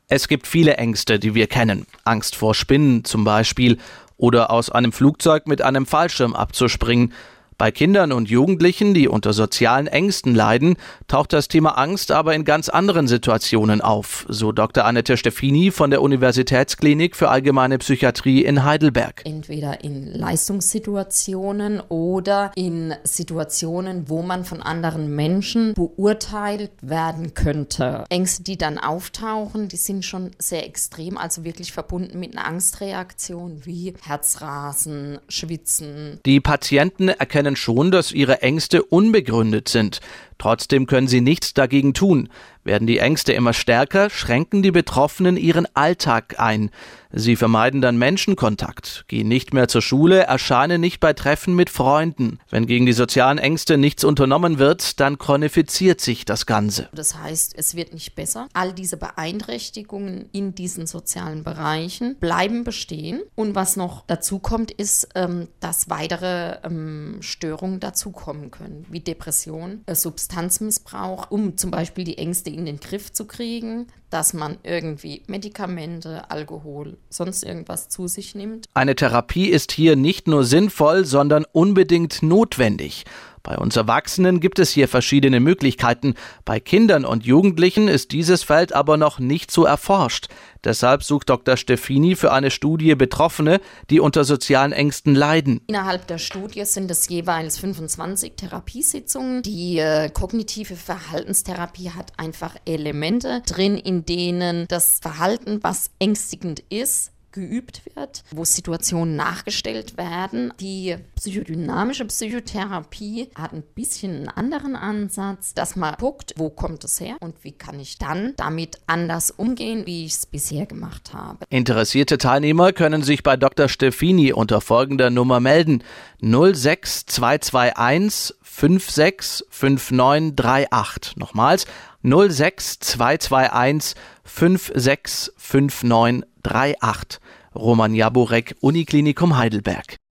Es gibt viele Ängste, die wir kennen. Angst vor Spinnen zum Beispiel oder aus einem Flugzeug mit einem Fallschirm abzuspringen. Bei Kindern und Jugendlichen, die unter sozialen Ängsten leiden, taucht das Thema Angst aber in ganz anderen Situationen auf, so Dr. Annette Steffini von der Universitätsklinik für allgemeine Psychiatrie in Heidelberg. Entweder in Leistungssituationen oder in Situationen, wo man von anderen Menschen beurteilt werden könnte. Ängste, die dann auftauchen, die sind schon sehr extrem, also wirklich verbunden mit einer Angstreaktion wie Herzrasen, Schwitzen. Die Patienten erkennen schon, dass ihre Ängste unbegründet sind. Trotzdem können sie nichts dagegen tun. Werden die Ängste immer stärker, schränken die Betroffenen ihren Alltag ein. Sie vermeiden dann Menschenkontakt, gehen nicht mehr zur Schule, erscheinen nicht bei Treffen mit Freunden. Wenn gegen die sozialen Ängste nichts unternommen wird, dann chronifiziert sich das Ganze. Das heißt, es wird nicht besser. All diese Beeinträchtigungen in diesen sozialen Bereichen bleiben bestehen. Und was noch dazu kommt, ist, dass weitere Störungen dazukommen können, wie Depression, Substanzmissbrauch, um zum Beispiel die Ängste in den Griff zu kriegen, dass man irgendwie Medikamente, Alkohol, sonst irgendwas zu sich nimmt. Eine Therapie ist hier nicht nur sinnvoll, sondern unbedingt notwendig. Bei uns Erwachsenen gibt es hier verschiedene Möglichkeiten. Bei Kindern und Jugendlichen ist dieses Feld aber noch nicht so erforscht. Deshalb sucht Dr. Steffini für eine Studie Betroffene, die unter sozialen Ängsten leiden. Innerhalb der Studie sind es jeweils 25 Therapiesitzungen. Die kognitive Verhaltenstherapie hat einfach Elemente drin, in denen das Verhalten, was ängstigend ist, geübt wird, wo Situationen nachgestellt werden. Die psychodynamische Psychotherapie hat ein bisschen einen anderen Ansatz, dass man guckt, wo kommt es her und wie kann ich dann damit anders umgehen, wie ich es bisher gemacht habe. Interessierte Teilnehmer können sich bei Dr. Steffini unter folgender Nummer melden: 06221 565938. Nochmals 06221 565938. Roman Jaborek, Uniklinikum Heidelberg.